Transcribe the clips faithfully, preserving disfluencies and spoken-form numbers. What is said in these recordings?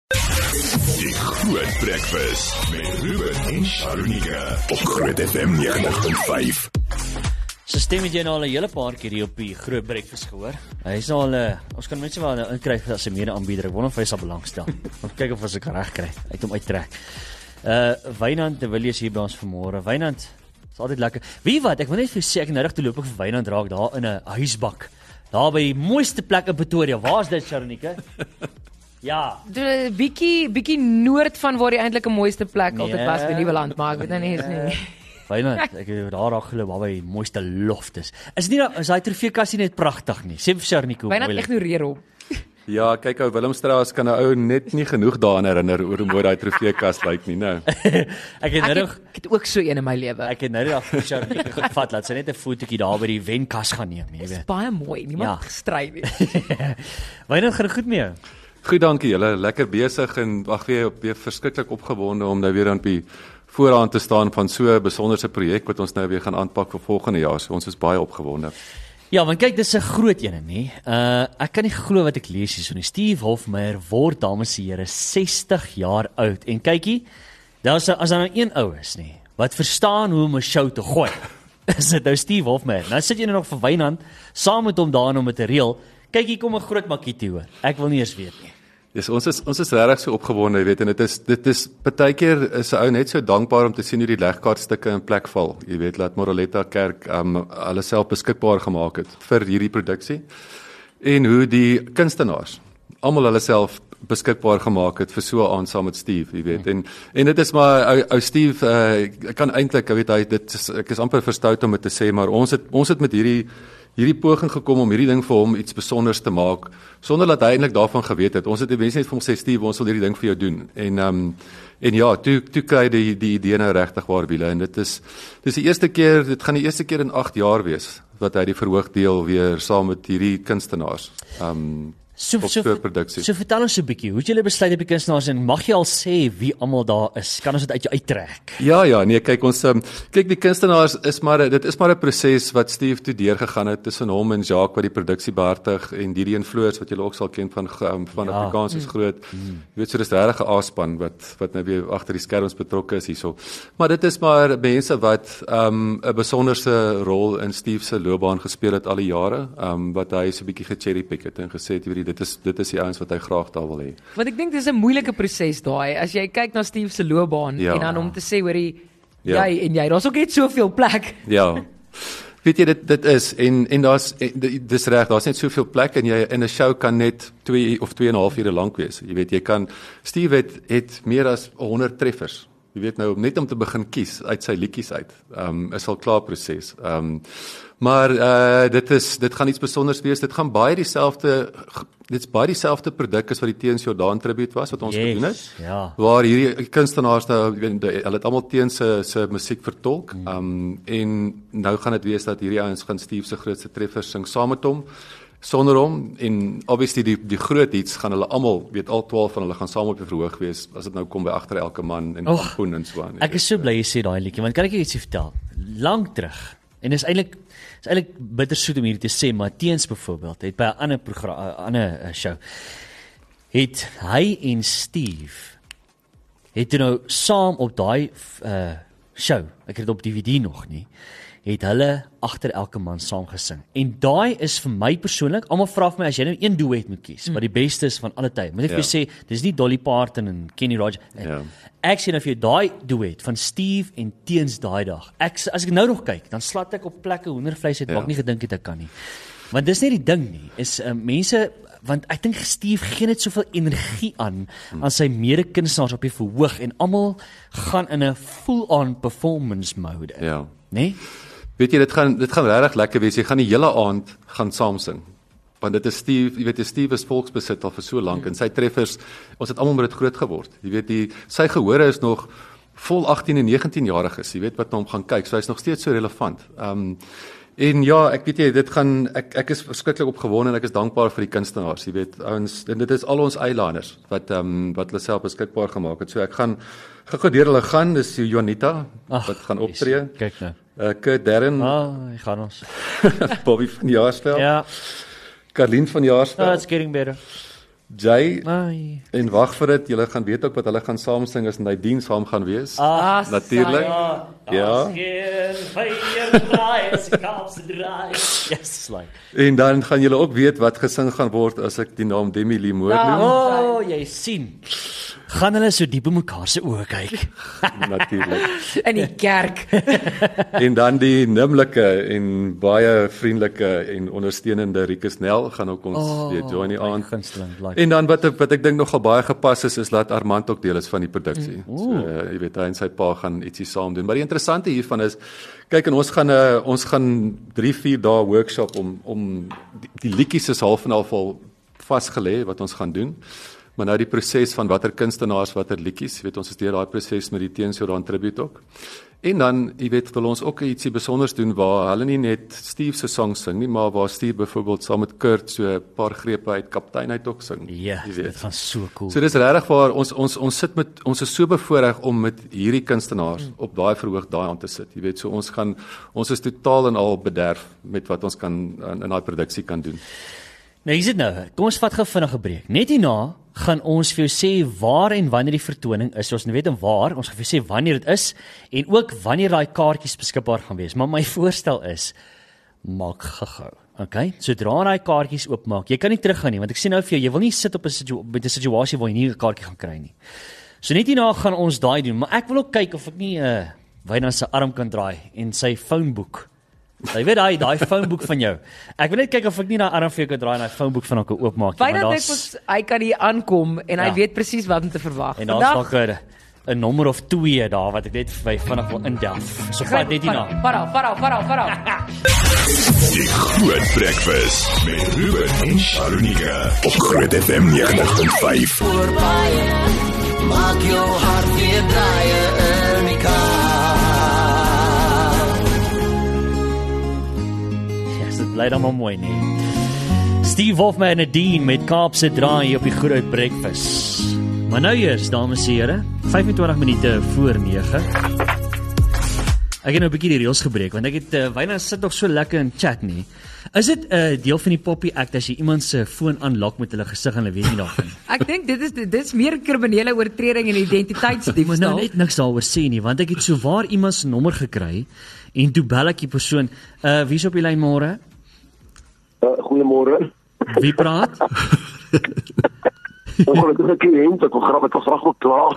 Die Groot Breakfast met Ruben en Sharonika op Groot F M negentig punt vyf. Sy stem het jy nou al 'n hele paar keer hier op die Groot Breakfast gehoor. Hy is nou al, uh, ons kan mense wel nou inkry as 'n mede-aanbieder. Ek wonder of hy sal belangstel. Ons kyk of ons dit reg kry. Uit hom uittrek. Uh, Wynand de Villiers hier by ons vanmôre. Wynand, is altyd lekker. Wie wat, ek wil net vir sê, ek nou reg toe loop ek vir Wynand raak daar in 'n huisbak. Daar by die mooiste plek in Pretoria. Waar is dit, Sharonika? Ja. De, bietjie, bietjie noord van waar die eintlik 'n mooiste plek Nee. altyd was by Nieuweland, maar ek weet nou nie eens nie. Wynand, ek het daar raak geloop waar by die mooiste loft is. Is nie da, is daai trofeekasie net pragtig nie? Sê vir Sharonika hoe Wynand ignoreer hom. Ja, kyk ou Willemstraat kan 'n ou net nie genoeg daaraan herinner oor hoe mooi daai trofeekas lyk nie, nou. Ek het Ek nou het, nog ek het ook so een in my lewe. Ek het nou net af Sharonika gevat, laat sy net 'n fotootjie daar by die wenkas gaan neem, jy Dit is weet. baie mooi, niemand Ja. ja. gestry nie. Wynand, gaan dit goed mee jou? Goed, dankie julle. Lekker besig en wag weer weer verskriklik opgewonde om nou weer aan die vooraan te staan van so 'n besonderse projek wat ons nou weer gaan aanpak vir volgende jaar. So ons is baie opgewonde. Ja, want kyk, dis 'n groot ene, nê. Uh ek kan nie glo wat ek lees hierso nie. Steve Hofmeyr word, dames en here, sestig jaar oud. En kykie, daar's as daar nou een ou is, nê, wat verstaan hoe om 'n show te gooi. Is dit nou Steve Hofmeyr? Nou sit jy nou nog vir Wynand saam met hom daar om dit te reël. Kyk, hier kom 'n groot makkie toe hoor. Ek wil nie eens weet nie. Yes, ons is ons is regtig so opgewonde, jy weet, en dit is dit is partykeer is 'n ou net so dankbaar om te sien hoe die legkaartstukke in plek val. Jy weet, laat Moroletta Kerk um hulle self beskikbaar gemaak het vir hierdie produksie en hoe die kunstenaars almal hulle self beskikbaar gemaak het vir so 'n aand saam met Steve, jy weet. En en dit is maar ou, ou Steve, uh, ek kan eintlik, jy weet, hy dit is, ek is amper verstout om dit te sê, maar ons het ons het met hierdie hierdie poging gekom om hierdie ding vir hom iets besonders te maak sonder dat hy eintlik daarvan geweet het. Ons het die mense net vir hom sê, Steve, ons wil hierdie ding vir jou doen. En um en ja, toe toe kry die die idee nou regtig waar wiele en dit is dis die eerste keer, dit gaan die eerste keer in agt jaar wees wat hy die verhoogdeel weer saam met hierdie kunstenaars um So, op so, so 'n produksie. so vertel ons so 'n bietjie, hoe het julle besluit op die kunstenaars en mag jy al sê wie almal daar is? Kan ons dit uit jou uittrek? Ja, ja, nee, kyk ons um, kyk die kunstenaars is maar dit is maar 'n proses wat Steve toe deurgegaan het tussen hom en Jacques wat die produksie behartig en Gideon Floors wat julle ook sal ken van um, van Ja. Afrikaans is groot. Mm. Jy weet so dis regtig 'n A-span wat wat nou weer agter die skerms betrokke is hierso. Maar dit is maar mense wat um 'n besonderse rol in Steve se loopbaan gespeel het al die jare, um wat hy so 'n bietjie gecherrypick het en gesê het hierdie dit is dit is die ouens wat hy graag daar wil hê. Want ek dink dis 'n moeilike proses daai. As jy kyk na Steve se loopbaan Ja. en dan om te sê hoorie Ja. jy en jy, daar's ook net soveel plek. Ja. Weet jy dit dit is en en daar's dis reg, daar's net soveel plek en jy in 'n show kan net twee of twee en 'n half ure lank wees. Jy weet jy kan Steve het, het meer as honderd treffers. Jy weet nou net om te begin kies uit sy liedjies uit. Ehm um, is al klaar proses. Ehm um, maar uh dit is dit gaan iets besonders wees. Dit gaan baie dieselfde dit's baie dieselfde produk as wat die Teens Jordaan tribute was wat ons Yes, gedoen het. ja. Waar hierdie kunstenaars nou jy weet hulle het almal Teens se se musiek vertolk. Ehm um, en nou gaan dit wees dat hierdie ouens gaan Steve se grootste treffers sing saam met hom. Sonder hom en obviously die die groot hits gaan hulle almal weet al twaalf van hulle gaan saam op die verhoog wees as dit nou kom by agter elke man en Och, Pampoen en so aan. Ek is so bly jy sê daai liedjie, want kan ek jou ietsie vertel? Lank terug. En dis eintlik is eintlik bittersoet om hierdie te sê, maar Teens byvoorbeeld het by 'n ander program, 'n ander uh, show het hy en Steve het toe nou saam op daai uh, show, ek het dit op D V D nog nie, het hulle agter elke man saam gesing. En daai is vir my persoonlik, almal vra vir my as jy nou een duet moet kies, mm. wat die beste is van alle tye. Moet ek vir jou sê, dis nie Dolly Parton en Kenny Rogers. Ja. Ek sê nou vir jou daai duet van Steve en Teens daai dag. Ek as ek nou nog kyk, dan slat ek op plekke hoendervleis het, Ja. wat ek nie gedink het ek kan nie. Want dis net die ding nie, is uh, mense want ek dink Steve gee net soveel energie aan hmm. aan sy mede-kunstenaars op die verhoog en almal gaan in 'n full-on performance mode. Ja. Né? Weet jy dit gaan dit gaan regtig lekker wees. Jy gaan die hele aand gaan saam sing. Want dit is Steve, jy weet Steve is volksbesit al vir so lank en sy treffers, ons het almal met dit groot geword. Jy weet die sy gehore is nog vol agttien en negentien jariges, jy weet wat na hom gaan kyk. So hy's nog steeds so relevant. Um En ja, ek weet jy, dit gaan ek ek is verskriklik opgewonde en ek is dankbaar vir die kunstenaars, jy weet, ouens, en dit is al ons eilanders wat ehm um, wat hulle self beskikbaar gemaak het. So ek gaan gou deur hulle gaan, dis Juanita Ach, wat gaan optree. Kyk nou. Uh, Kurt Darren, Ah, hier gaan ons. Bobby van Jaarsveld, Ja, Karlien van oh, Jaarsveld, it's getting better. Jay Ai. en wag vir dit, julle gaan weet ook wat hulle gaan saam sing as Nadine saam gaan wees. Ah, Natuurlik. ja. Ja. Yes, like. En dan gaan julle ook weet wat gesing gaan word as ek die naam Demi Lee Moore noem. Oh, jy sien. Gaan hulle so diep in mekaar se oë kyk. Natuurlik. In die kerk. En dan die nimmerlike en baie vriendelike en ondersteunende Rikus Nel gaan ook ons Oh, weer join die my aand. gunsteling, like. En dan wat ek wat ek dink nogal baie gepas is is laat Armand ook deel is van die produksie. Mm. So uh, jy weet hy en sy pa gaan ietsie saam doen. Maar die interessante hiervan is kyk en ons gaan 'n uh, ons gaan drie vier dae workshop om om die, die liedjies is half en half al vasgelê wat ons gaan doen. Maar nou die proses van watter kunstenaars, watter liedjies, jy weet ons is deur daai proses met die Teensjordan tribute ook. En dan, jy weet, wil ons ook ietsie besonders doen waar hulle nie net Steve se song sing nie, maar waar Steve byvoorbeeld saam met Kurt so 'n paar grepe uit Kaptein uit ook sing. Ja, jy weet. dit gaan so cool. So dis regtig waar ons ons ons sit met ons is so bevoorreg om met hierdie kunstenaars mm. op daai verhoog daai aan te sit. Jy weet, so ons gaan ons is totaal en al bederf met wat ons kan in, in daai produksie kan doen. Nou hier is dit nou. Kom ons vat gou vinnig 'n breek. Net hierna gaan ons vir jou sê waar en wanneer die vertoning is. So ons weet en waar, ons gaan vir jou sê wanneer dit is en ook wanneer daai kaartjies beskikbaar gaan wees. Maar my voorstel is maak gou-gou. Okay? Sodra daai kaartjies oopmaak, jy kan nie teruggaan nie want ek sê nou vir jou, jy wil nie sit op 'n situ- met 'n situasie waar jy nie 'n kaartjie gaan kry nie. So net hierna gaan ons daai doen, maar ek wil ook kyk of ek nie 'n uh, Wynand se arm kan draai en sy phoneboek. Jy weet daai daai phoneboek van jou. Ek wil net kyk of ek nie daai arm vir jou kan draai en daai phoneboek van hom kan oopmaak nie. Wynand dink ons hy kan hier aankom en hy Ja. weet presies wat om te verwag. En daar's nog 'n 'n nommer of twee daar wat ek net vir vinnig wil indelf. So vat net hierna. Para, para, para, para. Die Groot Breakfast met Ruben en Sharunika op Groot F M negentig punt vyf. Voorbij, maak jou hart weer draaien, Erika. Dit bly dan maar mooi nie. Steve Hofman en Nadine met Kaapse Draai op die Groot Breakfast. Maar nou eers, dames en here, vyf-en-twintig minute voor nege. Ek het nou 'n bietjie die reëls gebreek want ek het uh, Wynand sit nog so lekker in chat nie. Is dit 'n uh, deel van die Poppy Act as jy iemand se foon aanlok met hulle gesig en hulle weet nie daarvan nie? Ek dink dit is dit is meer kriminele oortreding en Maar identiteitsdiefstal. nou net niks daaroor sê nie want ek het so waar iemand se nommer gekry en toe bel ek die persoon, uh wie's op die lyn môre? Uh, goeiemôre. Wie praat? Ongelukkige kliënt, ek wil graag ek wil graag wil klaar.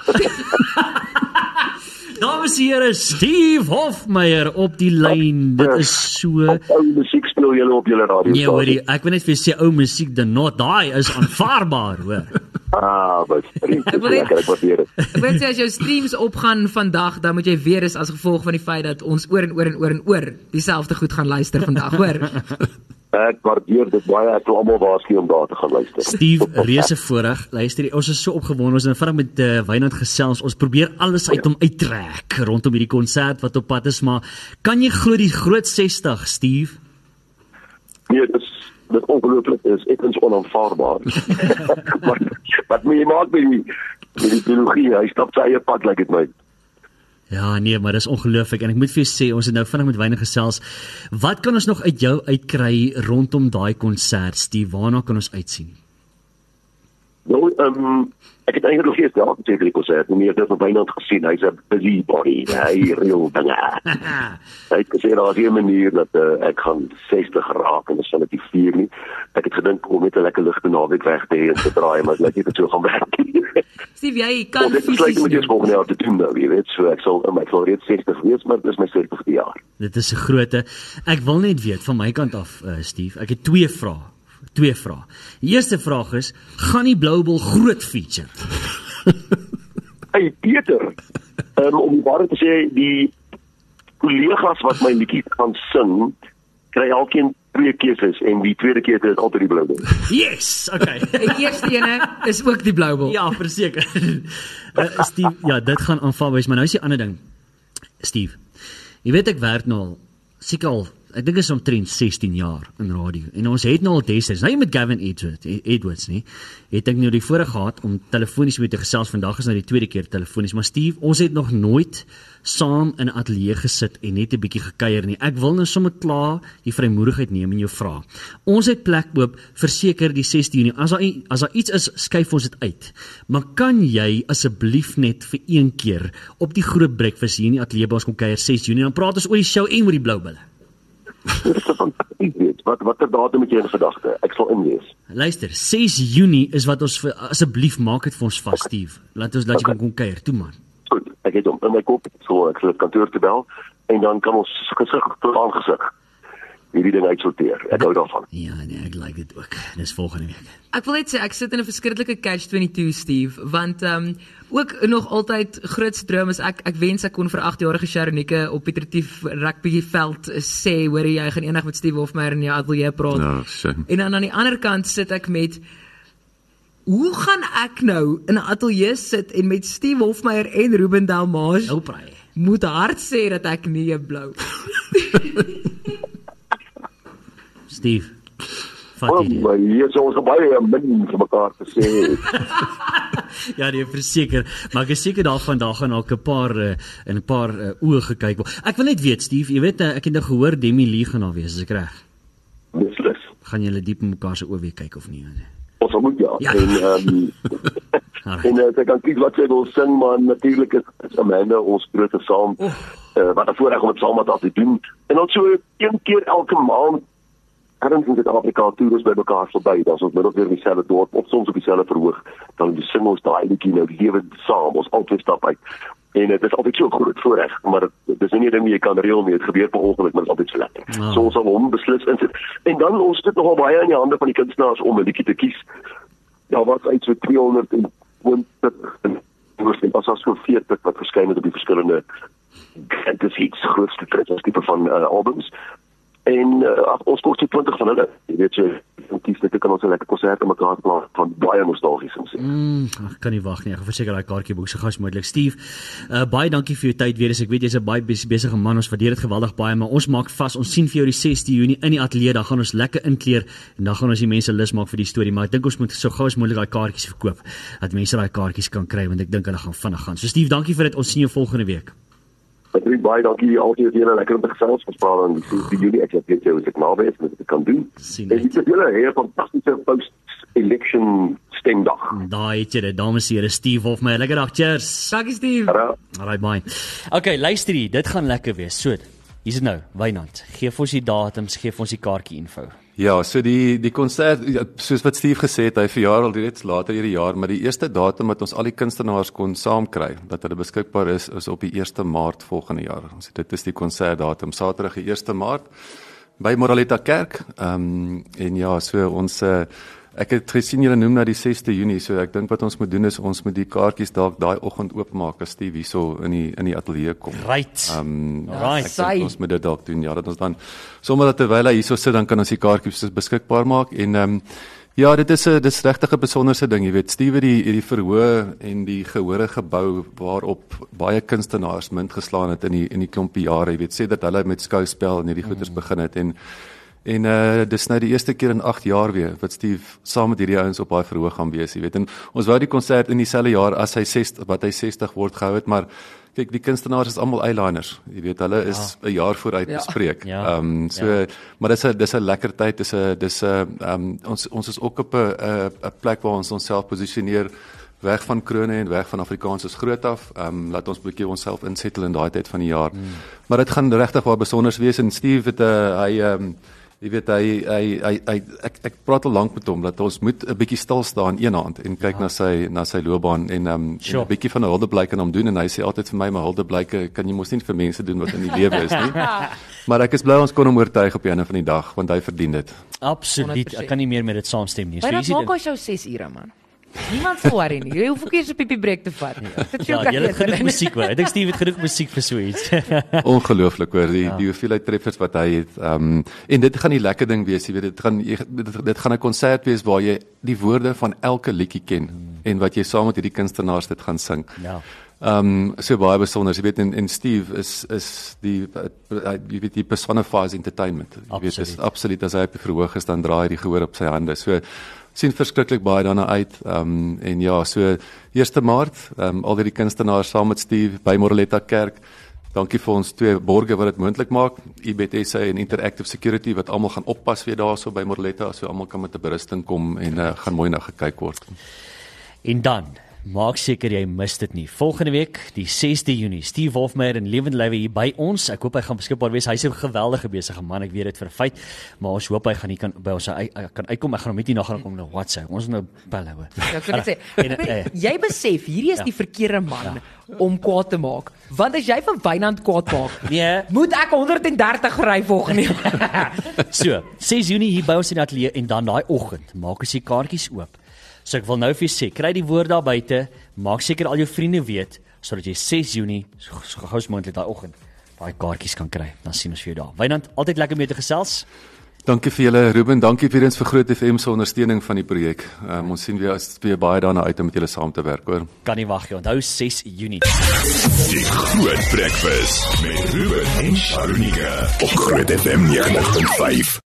Dames en here, Steve Hofmeyer op die lyn. Dit is so Ou musiek speel julle op julle radio. nee, hoorie, ek wil net vir jou sê ou musiek dan not, daai is aanvaarbaar, hoor. Ah, baie vriend. Ek wil net- Lekker, ek waardeer dit. Ek weet jy as jou streams opgaan vandag, dan moet jy weer is as gevolg van die feit dat ons oor en oor en oor en oor dieselfde goed gaan luister vandag, hoor. Ek waardeer dit baie. Ek wil almal waarsku om daar te gaan luister. Steve, reuse voorreg. Luister, ons is so opgewonde. Ons het vinnig met uh, Wynand gesels. Ons probeer alles uit hom uittrek rondom hierdie konsert wat op pad is, maar kan jy glo die groot sestig, Steve? Nee, dit is dit ongelooflik is. Ek is onaanvaarbaar. wat wat moet jy maak met die met die biologie? Hy stap sy eie pad, lyk dit my. Ja, nee, maar dis ongelooflik en ek moet vir jou sê, ons het nou vinnig met Wynand gesels. Wat kan ons nog uit jou uitkry rondom daai konsert, Steve? Waarna kan ons uitsien? Nou, ehm um, ek het eintlik nog eers daar gesê vir die konsert, nie meer dit van Wynand gesien. Hy's 'n busy body. Hy reël dinge. Hy het gesê daar is 'n manier dat uh, ek gaan sestig raak en dit sal net nie vier nie. Ek het gedink om net 'n lekker ligte naweek weg te hê en te draai, maar dit lyk nie dit so gaan werk nie. Steve, jy kan Dit besluit fisies moet jy nie. volgende jaar te doen nou, jy weet, so ek sal um, ek sal reeds sestig wees, maar dit is my sestigste jaar. Dit is 'n groote. Ek wil net weet van my kant af, uh, Steve. Ek het twee vrae. Twee vrae. Die eerste vraag is, gaan die Bloubol groot feature? Hey Pieter, um, om die waarheid te sê, die kollegas wat my liedjies gaan sing, kry elkeen twee keuses en die tweede keuse is altyd die blou ding. Yes, okay. Die eerste ene is ook die Bloubol. Ja, verseker. uh, Steve, ja, dit gaan aanvaar wees, maar nou is die ander ding. Steve, jy weet ek werk nou al seker al ek dink is omtrent sestien jaar in radio. En ons het nou al destyds, nou met Gavin Edwards, Edwards nie, het ek nou die voorreg gehad om telefonies met te gesels. Vandag is nou die tweede keer telefonies, maar Steve, ons het nog nooit saam in 'n ateljee gesit en net 'n bietjie gekuier nie. Ek wil nou sommer klaar die vrymoedigheid neem en jou vra. Ons het plek oop verseker die sesde Junie. As daar as daar iets is, skuif ons dit uit. Maar kan jy asseblief net vir een keer op die groot breakfast hier in die ateljee by ons kom kuier ses Junie, dan praat ons oor die show en oor die blou bulle. Dit is fantasties weet. Wat watter datum het jy in gedagte? Ek sal inlees. Luister, ses Junie is wat ons vir, asseblief maak dit vir ons vas, Steve. Laat ons laat jy kan kom kuier, toe man. Goed, ek het hom in my kop, so ek sal kantoor toe bel en dan kan ons gesig tot aangesig hierdie ding uitsorteer. Ek hou daarvan. Ja, nee, ek like dit ook. Dis volgende week. Ek wil net sê ek sit in 'n verskriklike catch twenty-two, Steve, want ehm um, ook nog altyd grootste droom is ek ek wens ek kon vir agt-jarige Sharonike op Pieter Retief rugbyveld sê, hoor jy gaan eendag met Steve Hofmeyer in jou ateljee praat. Ja, shame. En dan aan die ander kant sit ek met hoe gaan ek nou in 'n ateljee sit en met Steve Hofmeyer en Ruben Delmage Nou praai. moet hard sê dat ek nie 'n blou. Steve, vat Oh, hierdie. maar hier is ons baie min vir mekaar te sê. Ja, nee, verseker, maar ek is seker daarvan daar gaan ook 'n paar uh, in 'n paar uh, oë gekyk word. Ek wil net weet, Steve, jy weet uh, ek het nou gehoor Demi Lee gaan daar wees, is ek reg? Beslis. Gaan julle diep in mekaar se oë weer kyk of nie? Ons sal moet ja. Ja. En ehm Alright. en uh, ek kan kies wat sy wil sing, maar natuurlik is, is Amanda ons groot saam. Oh. Uh, wat 'n voorreg om dit saam met haar te doen. En dan so een keer elke maand ergens in Suid-Afrika toer ons by mekaar verby. Dan is ons middag weer in dieselfde dorp of soms op dieselfde verhoog. Dan sing ons daai liedjie nou lewend saam. Ons altyd stap uit. En dit is altyd so 'n groot voorreg, maar dit is nie 'n ding jy kan reël nie. Dit gebeur per ongeluk, maar dit is altyd so lekker. Oh. So ons sal hom beslis insit. En dan ons sit nogal baie in die hande van die kunstenaars om 'n liedjie te kies. Ja, wat uit so tweehonderd twintig en as as so veertig wat verskyn het op die verskillende fantasy grootste treffers tipe van uh, albums. En uh, ons kort so twintig van hulle. Jy weet so, kies net kan ons 'n lekker konsert met mekaar plaas van baie nostalgies en sê. Mm, ek kan nie wag nie. Ek gaan verseker daai kaartjie boek so gou as moontlik. Steve, uh, baie dankie vir jou tyd weer. Ek weet jy's 'n baie bes besige man. Ons waardeer dit geweldig baie, maar ons maak vas. Ons sien vir jou die sesde Junie in die ateljee. Dan gaan ons lekker inkleer en dan gaan ons die mense lus maak vir die storie. Maar ek dink ons moet so gou as moontlik daai kaartjies verkoop dat mense daai kaartjies kan kry, want ek dink hulle gaan vinnig gaan. So Steve, dankie vir dit. Ons sien jou volgende week. Ek dink baie dankie altyd vir julle lekker om te gesels gespreek aan die sesde Junie. Ek het weet jy as ek naby is, moet ek kan doen. Sien En uit. dit is julle 'n fantastiese post-election stemdag. Daai het jy dit, dames en here. Steve Hofmeyer. Lekker dag. Cheers. Dankie, Steve. Ja. Alright, bye. Okay, luister hier, dit gaan lekker wees. So, hier's dit nou, Wynand. Geef ons die datums, geef ons die kaartjie info. Ja, so die die konsert, ja, soos wat Steve gesê het, hy verjaar al reeds later hierdie jaar, maar die eerste datum wat ons al die kunstenaars kon saamkry, dat hulle beskikbaar is, is op die eerste Maart volgende jaar. So dit is die konsertdatum, Saterdag die eerste Maart by Moraletta Kerk. Ehm um, en ja, so ons uh, ek het gesien julle noem na die sesde Junie, so ek dink wat ons moet doen is ons moet die kaartjies dalk daai oggend oopmaak as Steve hierso in die in die ateljee kom. Right. Ehm um, Right. ek dink ons moet dit dalk doen, ja, dat ons dan sommer dat terwyl hy hierso sit, dan kan ons die kaartjies beskikbaar maak en ehm um, ja, dit is 'n dis regtig 'n besonderse ding, jy weet. Steve het die die verhoë en die gehore gebou waarop baie kunstenaars munt geslaan het in die in die klompie jare, jy weet, sê dat hulle met skouspel en hierdie goeters begin het en En uh, dis nou die eerste keer in agt jaar weer wat Steve saam met hierdie ouens op daai verhoog gaan wees, jy weet. En ons wou die konsert in dieselfde jaar as hy sestig wat hy sestig word gehou het, maar kyk, die kunstenaars is almal eyeliners. Jy weet, hulle is 'n ja. jaar vooruit Ja. bespreek. Ja. Ehm um, so Ja. maar dis 'n dis 'n lekker tyd, dis 'n dis 'n ehm um, ons ons is ook op 'n 'n 'n plek waar ons onsself posisioneer weg van krone en weg van Afrikaans is groot af. Ehm um, laat ons 'n bietjie onsself insettle in daai tyd van die jaar. Mm. Maar dit gaan regtig waar besonders wees en Steve het 'n uh, hy ehm um, jy weet hy hy hy, hy ek ek praat al lank met hom dat ons moet 'n bietjie stil staan een hand en kyk ja. na sy na sy loopbaan en um, sure. 'n bietjie van 'n huldeblyk aan hom doen en hy sê altyd vir my maar huldeblyke kan jy mos nie vir mense doen wat in die lewe is nie. Maar ek is bly ons kon hom oortuig op 'n einde van die dag want hy verdien dit. Absoluut. honderd persent. Ek kan nie meer met dit saamstem nie. So Maar hier dan is die maak ding. ons jou ses ure man. Niemand sal worry nie. Jy hoef ook eers 'n piepie breek te vat. Dit Ja, jy het genoeg musiek hoor. Ek dink Steve het genoeg musiek vir so iets. Ongelooflik hoor, die Ja. die hoeveelheid treffers wat hy het. Ehm um, en dit gaan die lekker ding wees, jy weet, dit gaan jy, dit, dit gaan 'n konsert wees waar jy die woorde van elke liedjie ken hmm. en wat jy saam met hierdie kunstenaars dit gaan sing. Ja. Ehm um, so baie besonder. Jy weet en, en Steve is is die uh, jy weet die personifies entertainment. Jy weet is absoluut as hy op die verhoog is dan draai hy die gehoor op sy hande. So sien verskriklik baie daarna uit. Ehm um, en ja, so eerste Maart, ehm um, al die kunstenaars saam met Steve by Moreletta Kerk. Dankie vir ons twee borge wat dit moontlik maak, I B T S A en Interactive Security wat almal gaan oppas weer daarso by Moreletta, so almal kan met 'n berusting kom en uh, gaan mooi na gekyk word. En dan maak seker jy mis dit nie. Volgende week, die sesde Junie, Steve Wolfmeyer in lewende lywe hier by ons. Ek hoop hy gaan beskikbaar wees. Hy's 'n geweldige besige man, ek weet dit vir 'n feit, maar ons hoop hy gaan nie kan by ons hy, hy kan uitkom. Ek gaan hom net hier na gaan kom na WhatsApp. Ons nou bel hou. Ja, ek wil net sê, en, jy besef hierdie is ja. die verkeerde man ja. om kwaad te maak. Want as jy van Wynand kwaad maak, nee, moet ek honderd en dertig ry volgende jaar. So, ses Junie hier by ons in die ateljee en dan daai oggend maak ons die kaartjies oop. So ek wil nou vir sê, kry die woord daar buite, maak seker al jou vriende weet, sodat jy ses Junie, so, so gou as moontlik daai oggend, daai kaartjies kan kry. Dan sien ons vir jou daar. Wynand, altyd lekker mee te gesels. Dankie vir julle, Ruben. Dankie vir eens vir Groot F M se ondersteuning van die projek. Um, ons sien weer as weer baie daarna uit om met julle saam te werk, hoor. Kan nie wag nie. Onthou ses Junie. Die Groot Breakfast met Ruben en Sharunika op Groot F M negentig punt vyf.